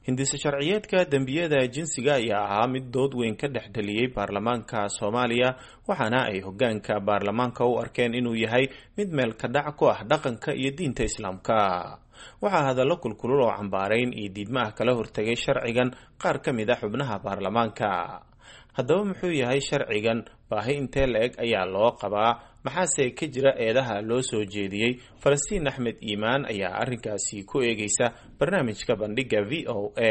hindisa sharciyeedka dembiyada jinsiga ayaa ahaa mid dood weyn ka dhex dhaliyey baarlamaanka Soomaaliya waxaana ay hoggaanka baarlamaanka u arkeen inuu yahay mid meel ka dhac ku ah dhaqanka iyo diinta Islaamka. waxaa hadallo kulkulul oo cambaareyn iyo diidmo ah kala hortagay sharcigan qaar ka mid ah xubnaha baarlamaanka. haddaba muxuu yahay sharcigan, baahi intee la-eg ayaa loo qabaa, maxaase ka jira eedaha loo soo jeediyey? Falastiin Axmed Iimaan ayaa arrinkaasi ku eegaysa barnaamijka bandhiga VOA.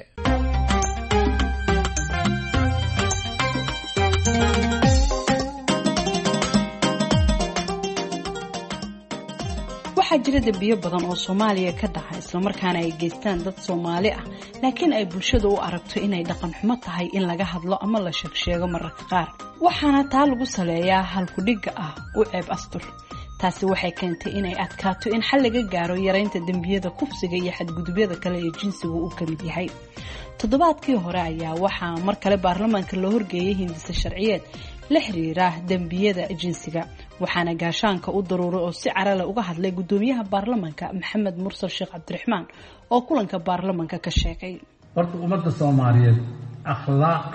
waxaa jira dambiyo badan oo Soomaaliya ka dhaca isla markaana ay geystaan dad Soomaali ah laakiin ay bulshadu u aragto inay dhaqan xumo tahay in laga hadlo ama la sheego mararka qaar. waxaana taa lagu saleeyaa halku dhiga ah u ceeb astur. taasi waxay keentay inay adkaato in xal laga gaaro yareynta dambiyada kufsiga iyo xadgudubyada kale ee jinsigu uu ka mid yahay. toddobaadkii hore ayaa waxaa mar kale baarlamaanka loo horgeeyay hindisa sharciyeed la xiriira dambiyada jinsiga, waxaana gaashaanka u daruuray oo si carale uga hadlay gudoomiyaha baarlamaanka Maxamed Mursal Sheekh Cabdiraxmaan oo kulanka baarlamaanka ka sheegay. horta ummadda Soomaaliyeed akhlaaq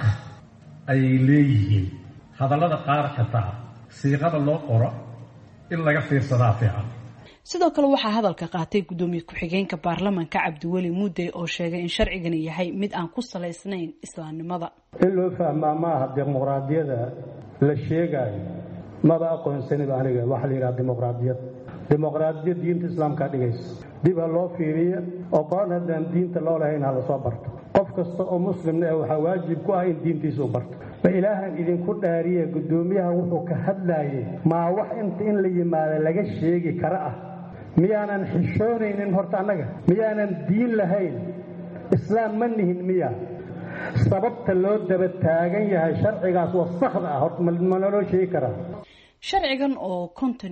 ay leeyihiin, hadallada qaar ka taa siiqada loo qoro in laga fiirsadaa fiican. sidoo kale waxaa hadalka qaatay gudoomiye ku-xigeenka baarlamaanka Cabdiweli Muude oo sheegay in sharcigan yahay mid aan ku salaysnayn islaamnimada. in loo fahmaa maaha dimuqraadiyada la sheegayo maba aqoonsanid aniga waxa la yiraahdo dimuqraadiyad diinta islaamka dhigaysa. dib loo fiiriyo oo qoon haddaan diinta loo lahayn hala soo barto. qof kasta oo muslim ah waxa waajib ku ah in diintiisa u barto. ma ilaahan idinku dhaariye gudoomiyaha wuxuu ka hadlayay ma wax inta in la yimaado laga sheegi kara ah. miyaanan xishoonaynin horta annaga? miyaanan diin lahayn? islaam ma nihin miya? sababta loo daba taagan yahay sharcigaas wasakhda ah horta ma loo sheegi karaa? sharcigan oo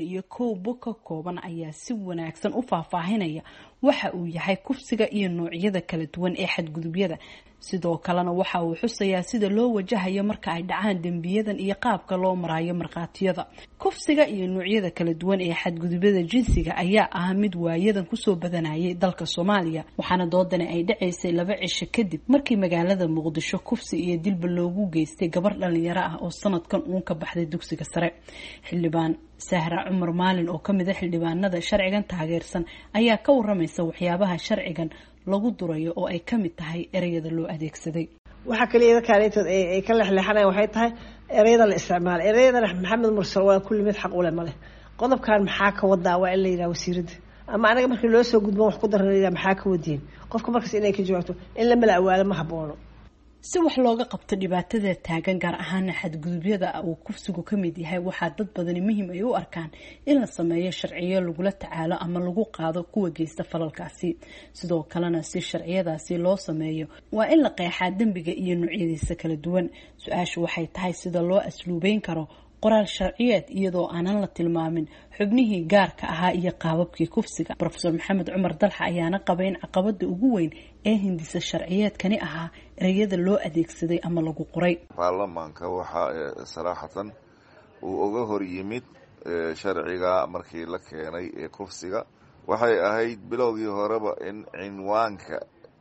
51 bog ka kooban ayaa si wanaagsan u faahfaahinaya waxa uu yahay kufsiga iyo noocyada kala duwan ee xadgudubyada. sidoo kalena waxa uu xusayaa sida loo wajahayo marka ay dhacaan dambiyadan iyo qaabka loo marayo marqaatiyada. kufsiga iyo noocyada kala duwan ee xadgudubyada jinsiga ayaa ah mid waayadan kusoo badanayay dalka Soomaaliya, waxaana doodani ay dhacaysay 2 cisho kadib markii magaalada Muqdisho kufsi iyo dilba loogu geystay gabar dhalinyaro ah oo sanadkan uun ka baxday dugsiga sare. xildhibaan Sahra Cumar Maalin oo kamid ah xildhibaanada sharcigan taageersan ayaa ka waramaysa waxyaabaha sharcigan lagu durayo oo ay kamid tahay ereyada loo adeegsaday. waxa kaliya kaalintooda ay ka leexleexanayaan waxay tahay ereyada la isticmaalo. ereyada Maxamed Mursal waa kulli mid xaq u leh male. qodobkan maxaa ka wadaa waa in la yiraahdo wasiirada ama anaga markii loo soo gudbo wax ku daranaya maxaa ka wadeen qofka markaas inay ka jawaabto in la mala awaalo ma haboono. si wax looga qabto dhibaatada taagan gaar ahaan xadgudubyada uu kufsigu ka mid yahay, waxaa dad badan muhiim ay u arkaan in la sameeyo sharciyo lagula tacaalo ama lagu qaado kuwa geysta falalkaasi. sidoo kalena si sharciyadaasi loo sameeyo waa in la qeexaa dambiga iyo noocyadiisa kala duwan. su-aashu waxay tahay sida loo asluubeyn karo qoraal sharciyeed iyadoo aanan la tilmaamin xubnihii gaarka ahaa iyo qaababkii kufsiga. Professor Maxamed Cumar Dalxa ayaana qabay in caqabada ugu weyn ee hindisa sharciyeedkani ahaa ereyada loo adeegsaday ama lagu qoray. baarlamaanka waxa saraxatan uu uga hor yimid sharciga markii la keenay ee kufsiga. waxay ahayd bilowgii horeba in cinwaanka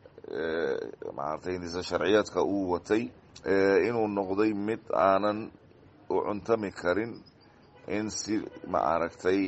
maartay hindisa sharciyeedka uu watay inuu noqday mid aanan u cuntami karin in si ma aragtay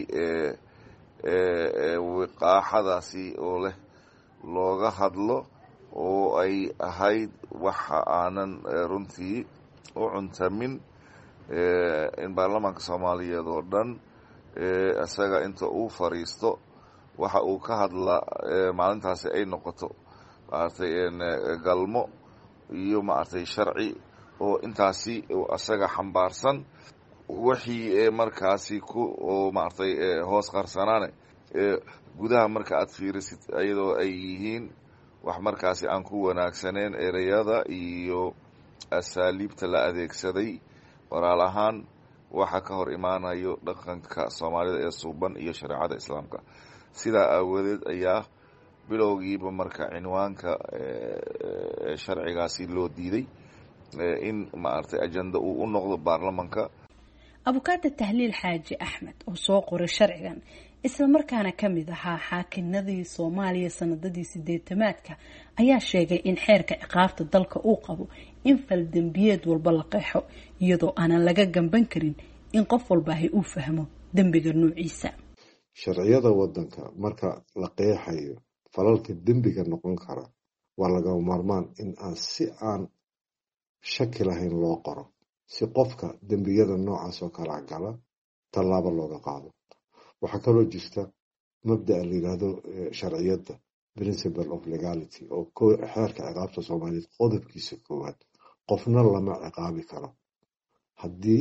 wiqaaxadaasi oo leh looga hadlo oo ay ahayd waxa aanan runtii u cuntamin in baarlamaanka Soomaaliyeed oo dhan isaga inta uu fariisto waxa uu ka hadla maalintaasi ay noqoto maartay galmo iyo maartay sharci oo intaasi asaga xambaarsan wixii markaasi ku oo maartay hoos qarsanaane gudaha marka aad fiirisid ayadoo ay yihiin wax markaasi aan ku wanaagsaneen ereyada iyo asaaliibta la adeegsaday waraal ahaan waxa ka hor imaanayo dhaqanka Soomaalida ee suuban iyo shariicada Islaamka. sidaa aawadeed ayaa bilowgiiba marka cinwaanka sharcigaasi loo diiday in maartay ajenda uu u noqdo baarlamaanka. abukaata tahliil xaaji Axmed oo soo qoray sharcigan isla markaana ka mid ahaa xaakinadii Soomaaliya sanadadii 80-aadka ayaa sheegay in xeerka ciqaabta dalka uu qabo in fal dambiyeed walba la qeexo iyadoo aanan laga gamban karin in qof walba uu fahmo dambiga nuuciisa. sharciyada wadanka marka la qeexayo falalka dambiga noqon kara waa laga maarmaan in aan shaki lahayn loo qoro si qofka dambiyada noocaas oo kala gala tallaabo looga qaado. waxaa kaloo jirta mabda'a la yiraahdo sharciyada principle of legality oo xeerka ciqaabta Soomaaliyeed qodobkiisa koowaad qofna lama ciqaabi karo haddii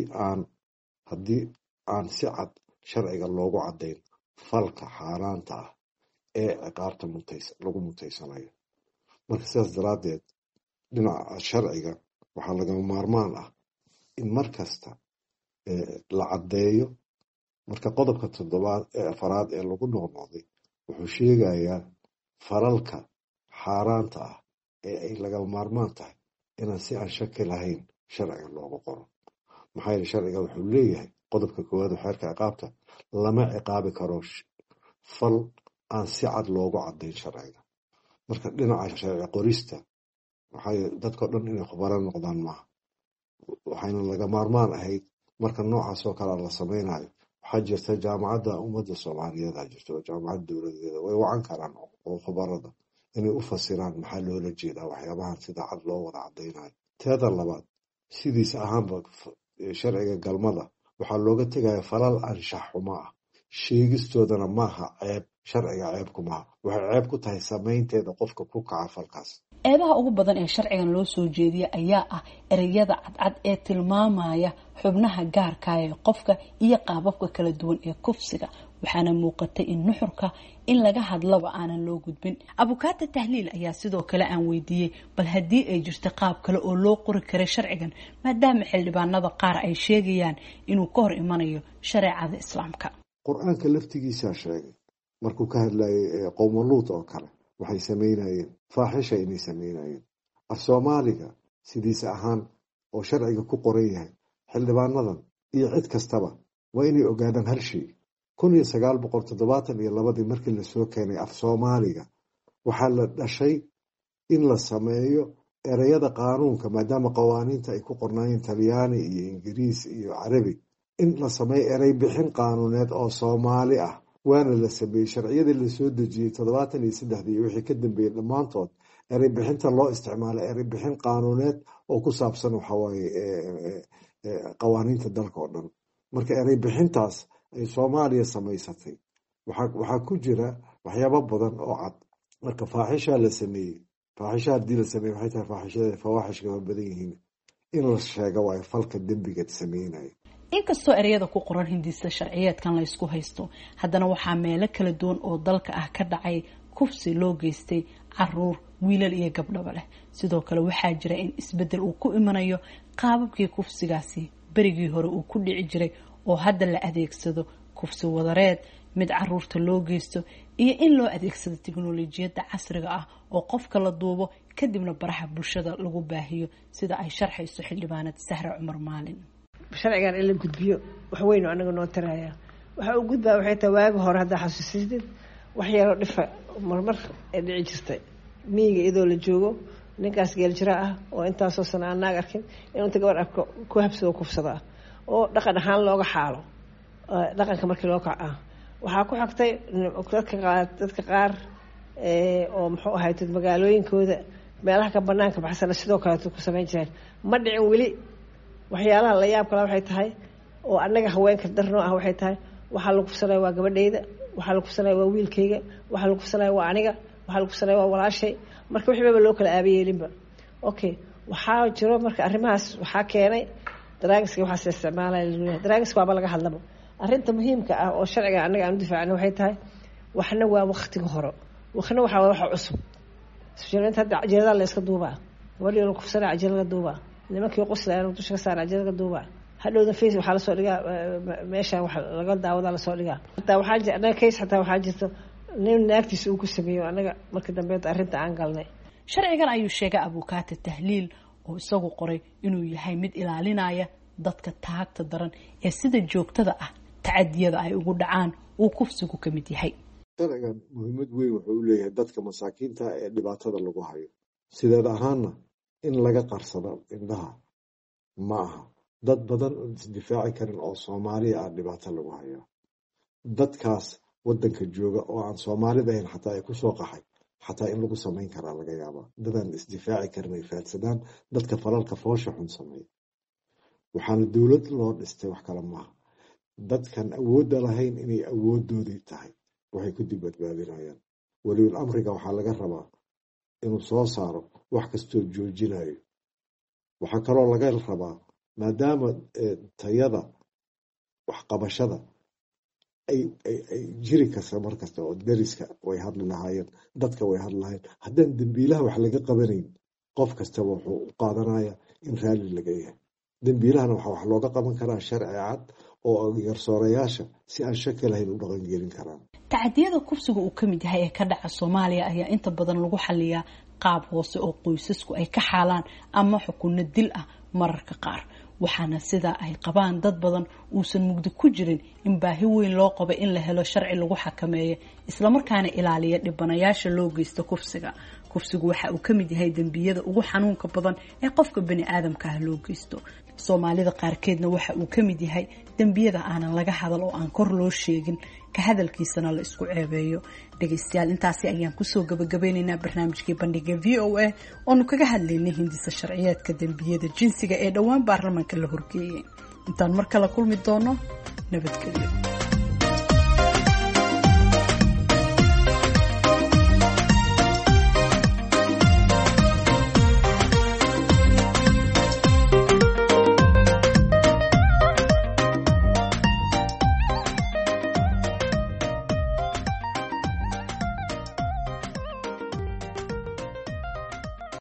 aan si cad sharciga loogu cadayn falka xaaraanta ah ee ciqaabta lagu mutaysanayo. marka sidaas daraadeed dhinaca sharciga waxaa laga maarmaan ah in markasta la cadeeyo. marka qodobka 4 ee lagu noqnoqday wuxuu sheegayaa falalka xaaraanta ah ee ay laga maarmaan tahay inaan si aan shaki lahayn sharciga loogu qoro. maxaa yeelay sharciga wuxuu leeyahay qodobka 1 ee xeerka ciqaabta lama ciqaabi karo fal aan si cad loogu cadayn sharciga. marka dhinaca sharci qorista waxay dadka dhan inay khubaro noqdaan maaha. waxayna laga maarmaan ahayd marka noocaas oo kale la sameynayo waxaa jirta jaamacadda ummadda Soomaaliyeed jirta jaamacad dowladeed way wacan karaan oo khubarada inay u fasiraan maxaa loola jeedaa waxyaabahan sida cad loo wada cadeynayo. teeda labaad sidiisa ahaanba sharciga galmada waxaa looga tegaya falal anshax xumo ah sheegistoodana maaha ceeb. sharciga ceeb kuma waxay ceeb ku tahay sameynteeda qofka ku kaca falkaas. eedaha ugu badan ee sharcigan loo soo jeediyo ayaa ah ereyada cadcad ee tilmaamaya xubnaha gaarka ah ee qofka iyo qaababka kala duwan ee kufsiga waxaana muuqatay in nuxurka in laga hadlaba aanan loo gudbin. abukaata tahliil ayaa sidoo kale aan weydiiyey bal haddii ay jirto qaab kale oo loo qori karay sharcigan maadaama xildhibaanada qaar ay sheegayaan inuu ka hor imanayo shareecada islaamka. qur-aanka laftigiisa sheegay markuu ka hadlayay qowmaluud oo kale waxay sameynayeen faaxisha inay sameynayeen. af Soomaaliga sidiisa ahaan oo sharciga ku qoran yahay xildhibaanadan iyo cid kastaba waa inay ogaadaan hal shay. 1972 markii la soo keenay af Soomaaliga waxaa la dhashay in la sameeyo ereyada qaanuunka maadaama qawaaniinta ay ku qornaayeen Talyaani iyo Ingiriis iyo Carabi in la sameeyo erey bixin qaanuuneed oo Soomaali ah. waana la sameeyey sharciyadii la soo dejiyey 73 iyo wixii ka dambeeyay dhammaantood erey bixinta loo isticmaalay erey bixin qaanuuneed oo ku saabsan waxa waaye qawaaniinta dalka oo dhan. marka erey bixintaas ay Soomaaliya samaysatay waxaa ku jira waxyaabo badan oo cad. marka faaxisha la sameeyey faaxisha hadii la sameeyey waxay tahay faaxishada fawaaxishka badan yihiin in la sheego waa falka dambiga sameeyay. inkastoo ereyada ku qoran hindista sharciyeedkan la isku haysto haddana waxaa meelo kala duwan oo dalka ah ka dhacay kufsi loo geystay caruur wiilal iyo gabdhaba leh. sidoo kale waxaa jira in isbedel uu ku imanayo qaababkii kufsigaasi berigii hore uu ku dhici jiray oo hadda la adeegsado kufsi wadareed mid caruurta loo geysto iyo in loo adeegsado tiknoolajiyada casriga ah oo qofka la duubo kadibna baraha bulshada lagu baahiyo sida ay sharxayso xildhibaanad Sahra Cumar Maalin. sharcigan in la gudbiyo wax weyn oo anaga noo taraya waxa uu gudbaa waxay tahay waagi hore hadda xasuusidid wax yar oo dhifa marmar ay dhici jirtay miyiga idoo la joogo ninkaas geel jira ah oo intaasoo sana aan naag arkin inuu inta gabar arko ku habsado kufsada oo dhaqan ahaan looga xaalo dhaqanka markii loo kaca waxaa ku xigtay dadka qaar oo muxuu ahaay magaalooyinkooda meelaha ka banaanka baxsan sidoo kale ku sameyn jireen ma dhicin weli. waxyaalaha la yaab kale waxay tahay oo anaga haweenka darnoo ah waxay tahay waxa lagu kufsanay waa gabadhayda waxa lagu kufsanay waa wiilkayga waxa lagu kufsanay waa aniga waxa lagu kufsanay waa walaashay marka wixii loo kala aabiyeelinba. okay waxaa jiro marka arrimahaas waxaa keenay daraagiska waxa isticmaalay daraagiska waa laga hadlaba. arrinta muhiimka ah oo sharciga anaga aan difaacno waxay tahay waxna waa waqtiga hore waxna waxa cusub. sharciinta ajeedada la iska duubaa wali lagu kufsanay ajeedada duubaa nimankii qoslayaan dusha ka saar ajeedada duubaa hadhowda face waxa la soo dhigaa meesha wax laga daawada la soo dhigaa. hataa waxaa jirta case hataa waxaa jirta nin naagtiisa uu ku sameeyo anaga markii dambe arrinta aan galnay. sharcigan ayuu sheegay abukaata tahliil oo isagu qoray inuu yahay mid ilaalinaya dadka taagta daran ee sida joogtada ah tacadiyada ay ugu dhacaan uu kufsigu ka mid yahay. sharcigan muhiimad weyn wuxuu u leeyahay dadka masaakiinta ee dhibaatada lagu hayo sideed ahaanna in laga qarsado indhaha ma aha. dad badan oo isdifaaci karin oo Soomaaliya ah dhibaato lagu hayo. dadkaas wadanka jooga oo aan Soomaalida ahayn xataa ay ku soo qaxay xataa in lagu sameyn karaa laga yaabaa. dadaan isdifaaci karin ay faadsadaan dadka falalka foosha xun sameeya. waxaana dowlad loo dhistay wax kale maaha. dadkan awoodda lahayn inay awooddoodii tahay waxay ku dib badbaadinayaan. waliul amriga waxaa laga rabaa inuu soo saaro wax kastoo joojinayo. waxaa kaloo laga rabaa maadaama tayada waxqabashada ay jiri karta markasta oo dariska way hadli lahaayeen dadka way hadli lahayn haddaan dembiilaha wax laga qabanayn qof kastaba wuxuu u qaadanaya in raalli laga yahay. dembiilahana waxaa wax looga qaban karaa sharci cad oo garsoorayaasha si aan shaki lahayn u dhaqan gelin karaan. tacadiyada kufsiga uu ka mid yahay ee ka dhaca Soomaaliya ayaa inta badan lagu xalliyaa qaab hoose oo qoysasku ay ka xaalaan ama xukunno dil ah mararka qaar. waxaana sida ay qabaan dad badan uusan mugdi ku jirin in baahi weyn loo qabo in la helo sharci lagu xakameeyo isla markaana ilaaliya dhibanayaasha loo geysto kufsiga. kufsigu waxa uu ka mid yahay dambiyada ugu xanuunka badan ee qofka bani aadamka ah loo geysto. Soomaalida qaarkeedna waxa uu ka mid yahay dambiyada aanan laga hadal oo aan kor loo sheegin ka hadalkiisana la isku ceebeeyo. dhageystayaal intaasi ayaan kusoo gabagabeynaynaa barnaamijkii bandhiga VOA oonu kaga hadlaynay hindisa sharciyeedka dambiyada jinsiga ee dhowaan baarlamaanka la horgeeyay. intaan mar kale kulmi doono nabadgelyo.